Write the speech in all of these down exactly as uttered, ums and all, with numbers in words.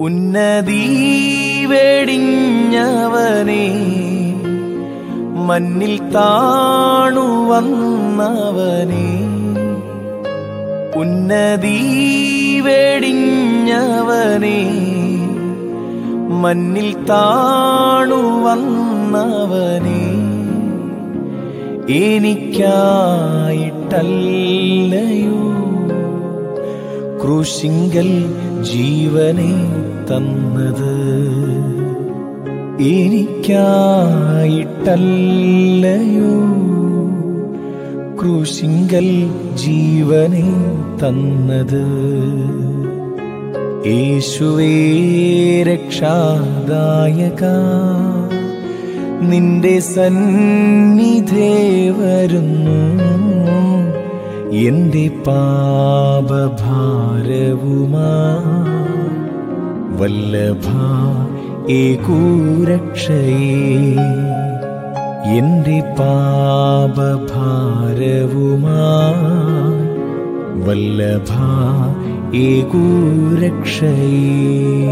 ഉന്നതി വെടിഞ്ഞവനെ, മണ്ണിൽ താണു വന്നവനെ, ഉന്നതി വെടിഞ്ഞവനെ, മണ്ണിൽ താണു വന്നവനെ, എനിക്കായിട്ടല്ലയോ ക്രൂശിങ്കൽ ജീവനെ തന്നത്, എനിക്കായിട്ടല്ലയോ ക്രൂശിങ്കൽ ജീവനെ തന്നത്. യേശുവേ രക്ഷാദായക, നിന്റെ സന്നിധേ വരുന്നു, എന്റെ പാപഭാരവുമാ വല്ലഭ ഏകൂരക്ഷയേ, എന്റെ പാപഭാരവുമാ വല്ലഭ ഏകൂരക്ഷയേ.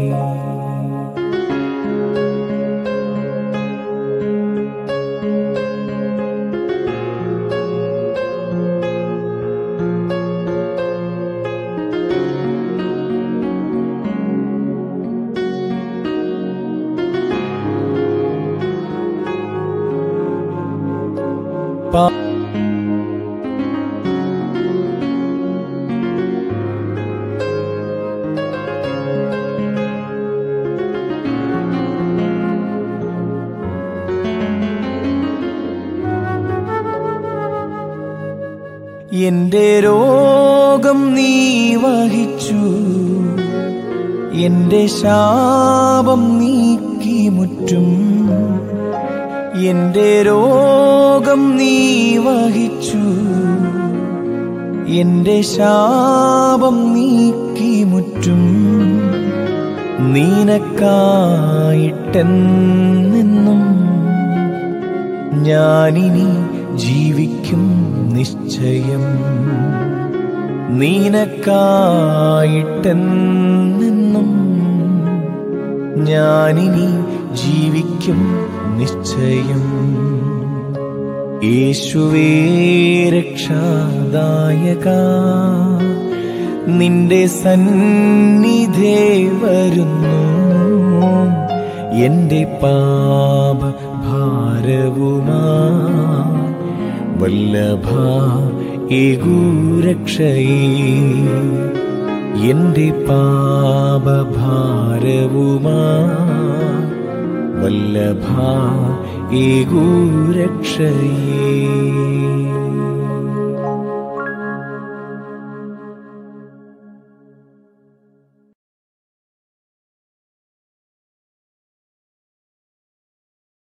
എന്റെ രോഗം നീ വഹിച്ചു, എന്റെ ശാപം നീക്കി മുറ്റും, എന്റെ രോഗം നീ വഹിച്ചു, എന്റെ ശാപം നീക്കി മുറ്റും, നിനക്കായിട്ടെന്നും ഞാനിനി ജീവിക്കും നിശ്ചയം, നിനക്കായിട്ടെന്നും ഞാനിനി ജീവിക്കും നിശ്ചയം. യേശുവേ രക്ഷാദായക, നിന്റെ സന്നിധേ വരുന്നു, എന്റെ പാപഭാരവുമാ വല്ലഭ ഏകൂരക്ഷയേ, എന്റെ പാപഭാരവുമാ വല്ലഭ ഏകൂരക്ഷയേ.